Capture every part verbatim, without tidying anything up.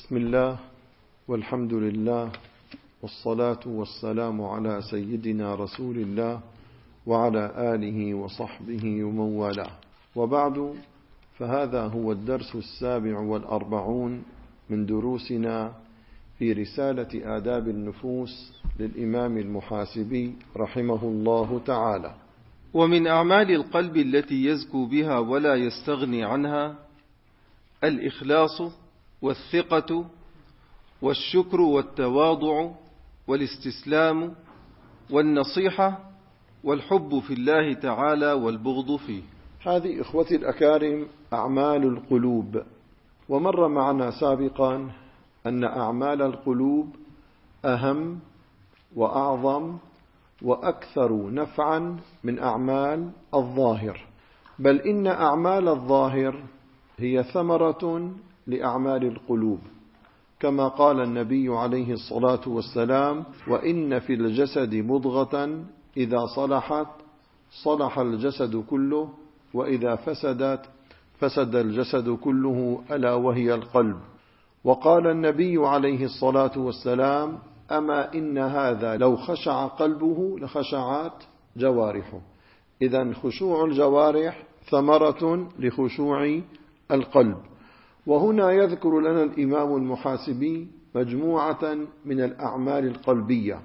بسم الله والحمد لله والصلاة والسلام على سيدنا رسول الله وعلى آله وصحبه ومن والاه، وبعد، فهذا هو الدرس السابع والأربعون من دروسنا في رسالة آداب النفوس للإمام المحاسبي رحمه الله تعالى. ومن أعمال القلب التي يزكو بها ولا يستغني عنها الإخلاص والثقة والشكر والتواضع والاستسلام والنصيحة والحب في الله تعالى والبغض فيه. هذه إخوتي الأكارم أعمال القلوب، ومر معنا سابقا أن أعمال القلوب أهم وأعظم وأكثر نفعا من أعمال الظاهر، بل إن أعمال الظاهر هي ثمرة لأعمال القلوب، كما قال النبي عليه الصلاة والسلام: وإن في الجسد مضغة إذا صلحت صلح الجسد كله وإذا فسدت فسد الجسد كله ألا وهي القلب. وقال النبي عليه الصلاة والسلام: أما إن هذا لو خشع قلبه لخشعت جوارحه. إذن خشوع الجوارح ثمرة لخشوع القلب. وهنا يذكر لنا الإمام المحاسبي مجموعة من الأعمال القلبية.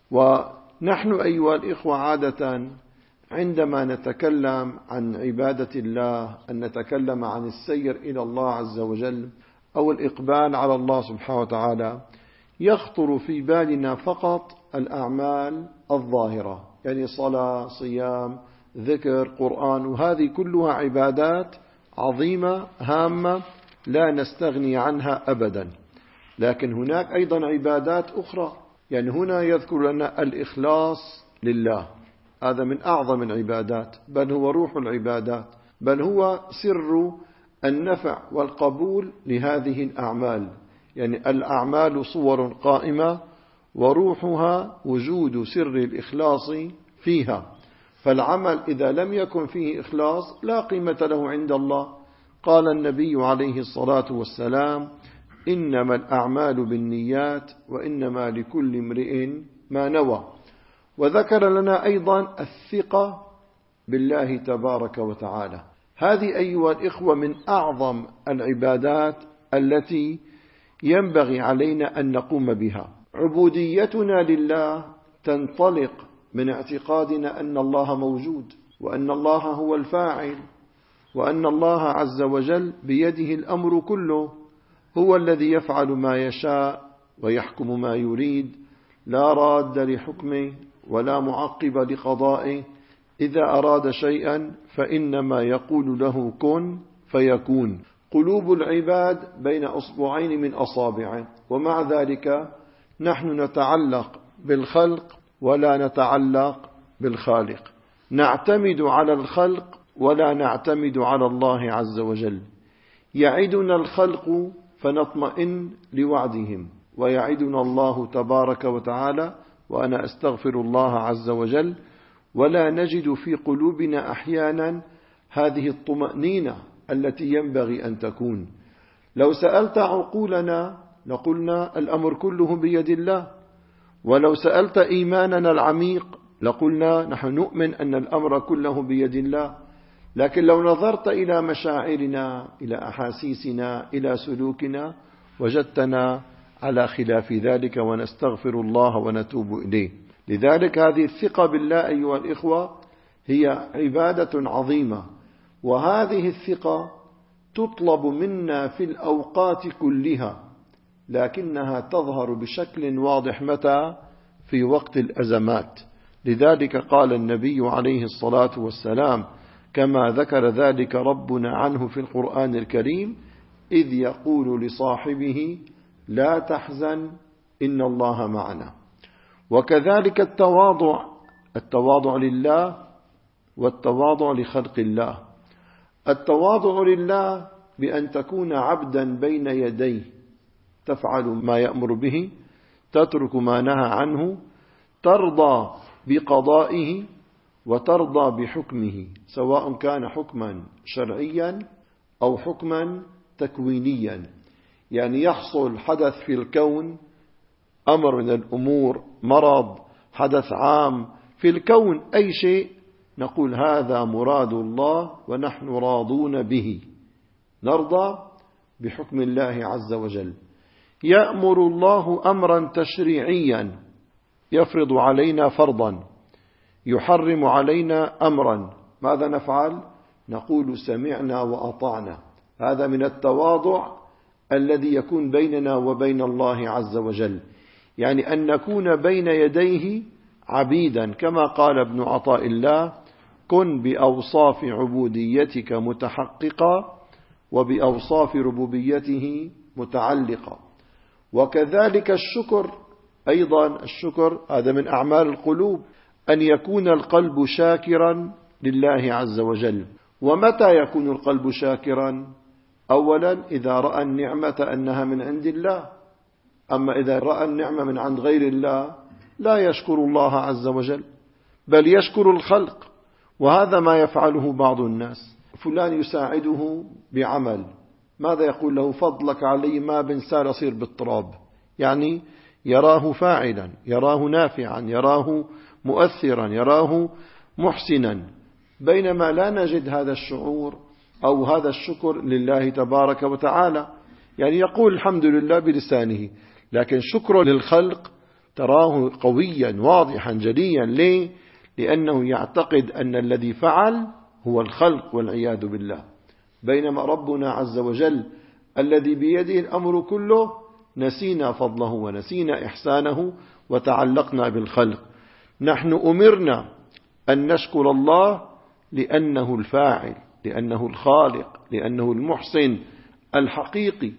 ونحن أيها الإخوة عادة عندما نتكلم عن عبادة الله أن نتكلم عن السير إلى الله عز وجل أو الإقبال على الله سبحانه وتعالى، يخطر في بالنا فقط الأعمال الظاهرة، يعني صلاة، صيام، ذكر، قرآن، وهذه كلها عبادات عظيمة هامة لا نستغني عنها أبدا. لكن هناك أيضا عبادات أخرى، يعني هنا يذكر لنا الإخلاص لله، هذا من أعظم العبادات، بل هو روح العبادات، بل هو سر النفع والقبول لهذه الأعمال. يعني الأعمال صور قائمة وروحها وجود سر الإخلاص فيها، فالعمل إذا لم يكن فيه إخلاص لا قيمة له عند الله. قال النبي عليه الصلاة والسلام: إنما الأعمال بالنيات وإنما لكل امرئ ما نوى. وذكر لنا أيضا الثقة بالله تبارك وتعالى. هذه أيها الإخوة من أعظم العبادات التي ينبغي علينا أن نقوم بها. عبوديتنا لله تنطلق من اعتقادنا أن الله موجود، وأن الله هو الفاعل، وأن الله عز وجل بيده الأمر كله، هو الذي يفعل ما يشاء ويحكم ما يريد، لا راد لحكمه ولا معقب لقضائه. إذا أراد شيئا فإنما يقول له كن فيكون. قلوب العباد بين أصبعين من أصابعه، ومع ذلك نحن نتعلق بالخلق ولا نتعلق بالخالق، نعتمد على الخلق ولا نعتمد على الله عز وجل. يعدنا الخلق فنطمئن لوعدهم، ويعدنا الله تبارك وتعالى، وأنا أستغفر الله عز وجل، ولا نجد في قلوبنا أحيانا هذه الطمأنينة التي ينبغي أن تكون. لو سألت عقولنا لقلنا الأمر كله بيد الله، ولو سألت إيماننا العميق لقلنا نحن نؤمن أن الأمر كله بيد الله. لكن لو نظرت إلى مشاعرنا، إلى أحاسيسنا، إلى سلوكنا، وجدتنا على خلاف ذلك، ونستغفر الله ونتوب إليه. لذلك هذه الثقة بالله أيها الإخوة هي عبادة عظيمة، وهذه الثقة تطلب منا في الأوقات كلها، لكنها تظهر بشكل واضح متى؟ في وقت الأزمات. لذلك قال النبي عليه الصلاة والسلام كما ذكر ذلك ربنا عنه في القرآن الكريم: إذ يقول لصاحبه لا تحزن إن الله معنا. وكذلك التواضع، التواضع لله والتواضع لخلق الله. التواضع لله بأن تكون عبدا بين يديه، تفعل ما يأمر به، تترك ما نهى عنه، ترضى بقضائه وترضى بحكمه، سواء كان حكما شرعيا أو حكما تكوينيا. يعني يحصل حدث في الكون، أمر من الأمور، مرض، حدث عام في الكون، أي شيء، نقول هذا مراد الله ونحن راضون به، نرضى بحكم الله عز وجل. يأمر الله أمرا تشريعيا يفرض علينا فرضا، يحرم علينا أمرا، ماذا نفعل؟ نقول سمعنا وأطعنا. هذا من التواضع الذي يكون بيننا وبين الله عز وجل، يعني أن نكون بين يديه عبيدا، كما قال ابن عطاء الله: كن بأوصاف عبوديتك متحققا وبأوصاف ربوبيته متعلقا. وكذلك الشكر أيضا، الشكر هذا من أعمال القلوب، أن يكون القلب شاكرا لله عز وجل. ومتى يكون القلب شاكرا؟ أولا إذا رأى النعمة أنها من عند الله، أما إذا رأى النعمة من عند غير الله لا يشكر الله عز وجل، بل يشكر الخلق. وهذا ما يفعله بعض الناس، فلان يساعده بعمل، ماذا يقول له؟ فضلك علي ما بنسال أصير بالتراب، يعني يراه فاعلا، يراه نافعا، يراه مؤثرا، يراه محسنا، بينما لا نجد هذا الشعور أو هذا الشكر لله تبارك وتعالى. يعني يقول الحمد لله بلسانه، لكن شكره للخلق تراه قويا واضحا جليا. ليه؟ لأنه يعتقد أن الذي فعل هو الخلق والعياذ بالله، بينما ربنا عز وجل الذي بيده الأمر كله نسينا فضله ونسينا إحسانه وتعلقنا بالخلق. نحن أمرنا أن نشكر الله لأنه الفاعل، لأنه الخالق، لأنه المحسن الحقيقي،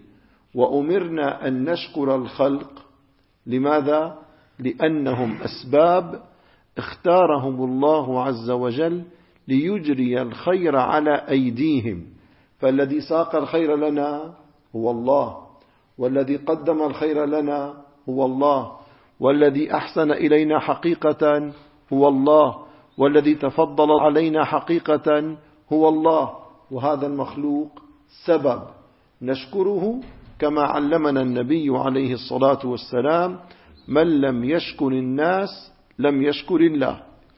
وأمرنا أن نشكر الخلق. لماذا؟ لأنهم أسباب اختارهم الله عز وجل ليجري الخير على أيديهم، فالذي ساق الخير لنا هو الله، والذي قدم الخير لنا هو الله، والذي أحسن إلينا حقيقة هو الله، والذي تفضل علينا حقيقة هو الله. وهذا المخلوق سبب نشكره، كما علمنا النبي عليه الصلاة والسلام: من لم يشكر الناس لم يشكر الله.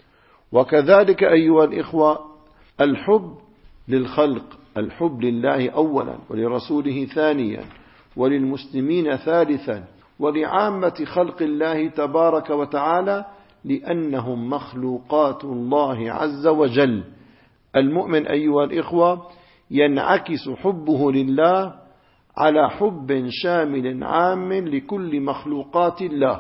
وكذلك أيها الإخوة الحب للخلق، الحب لله أولا، ولرسوله ثانيا، وللمسلمين ثالثا، ولعامة خلق الله تبارك وتعالى، لأنهم مخلوقات الله عز وجل. المؤمن أيها الإخوة ينعكس حبه لله على حب شامل عام لكل مخلوقات الله،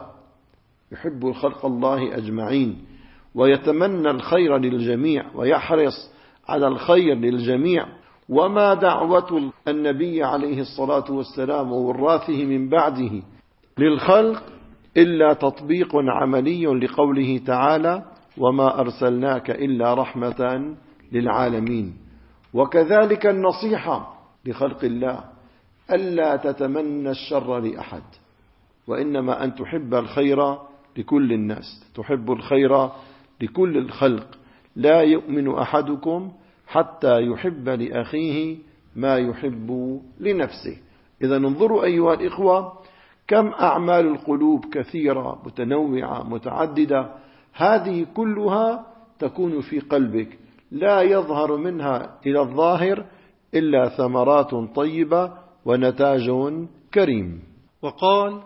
يحب خلق الله أجمعين، ويتمنى الخير للجميع، ويحرص على الخير للجميع. وما دعوة النبي عليه الصلاة والسلام ووراثه من بعده للخلق إلا تطبيق عملي لقوله تعالى: وما أرسلناك إلا رحمة للعالمين. وكذلك النصيحة لخلق الله: ألا تتمنى الشر لأحد، وإنما أن تحب الخير لكل الناس، تحب الخير لكل الخلق. لا يؤمن أحدكم حتى يحب لأخيه ما يحب لنفسه. إذا انظروا أيها الإخوة كم أعمال القلوب كثيرة متنوعة متعددة، هذه كلها تكون في قلبك، لا يظهر منها إلى الظاهر إلا ثمرات طيبة ونتاج كريم. وقال: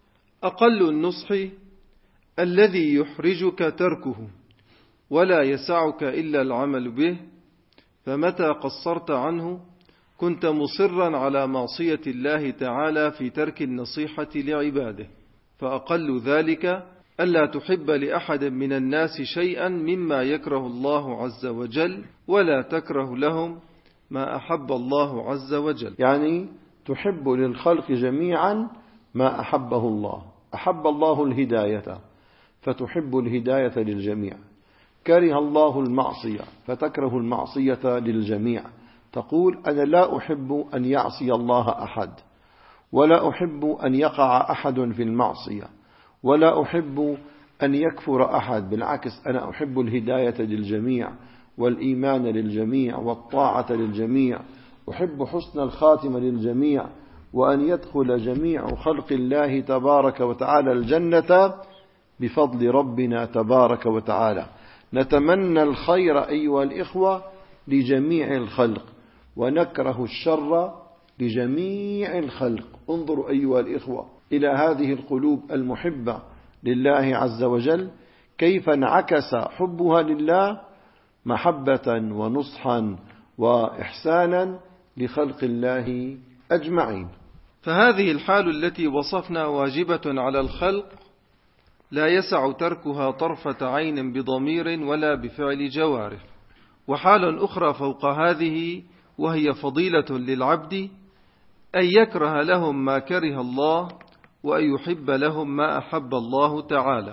أقل النصح الذي يحرجك تركه ولا يسعك إلا العمل به، فمتى قصرت عنه كنت مصرا على معصية الله تعالى في ترك النصيحة لعباده. فأقل ذلك ألا تحب لأحد من الناس شيئا مما يكره الله عز وجل، ولا تكره لهم ما أحب الله عز وجل. يعني تحب للخلق جميعا ما أحبه الله. أحب الله الهداية فتحب الهداية للجميع، كره الله المعصية فتكره المعصية للجميع. تقول: أنا لا أحب أن يعصي الله أحد، ولا أحب أن يقع أحد في المعصية، ولا أحب أن يكفر أحد، بالعكس أنا أحب الهداية للجميع، والإيمان للجميع، والطاعة للجميع، أحب حسن الخاتمة للجميع، وأن يدخل جميع خلق الله تبارك وتعالى الجنة بفضل ربنا تبارك وتعالى. نتمنى الخير أيها الإخوة لجميع الخلق، ونكره الشر لجميع الخلق. انظروا أيها الإخوة إلى هذه القلوب المحبة لله عز وجل، كيف انعكس حبها لله محبة ونصحا وإحسانا لخلق الله أجمعين. فهذه الحال التي وصفنا واجبة على الخلق، لا يسع تركها طرفة عين بضمير ولا بفعل جوارح. وحال أخرى فوق هذه، وهي فضيلة للعبد، أن يكره لهم ما كره الله، وأن يحب لهم ما أحب الله تعالى.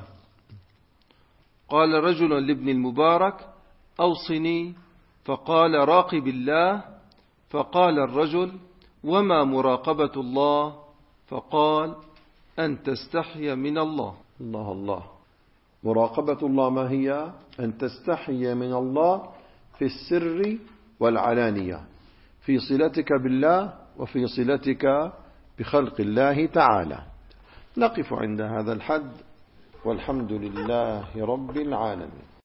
قال رجل لابن المبارك: أوصني، فقال: راقب الله. فقال الرجل: وما مراقبة الله؟ فقال: أن تستحي من الله. الله الله. مراقبة الله ما هي؟ أن تستحي من الله في السر والعلانية، في صلتك بالله وفي صلتك بخلق الله تعالى. نقف عند هذا الحد، والحمد لله رب العالمين.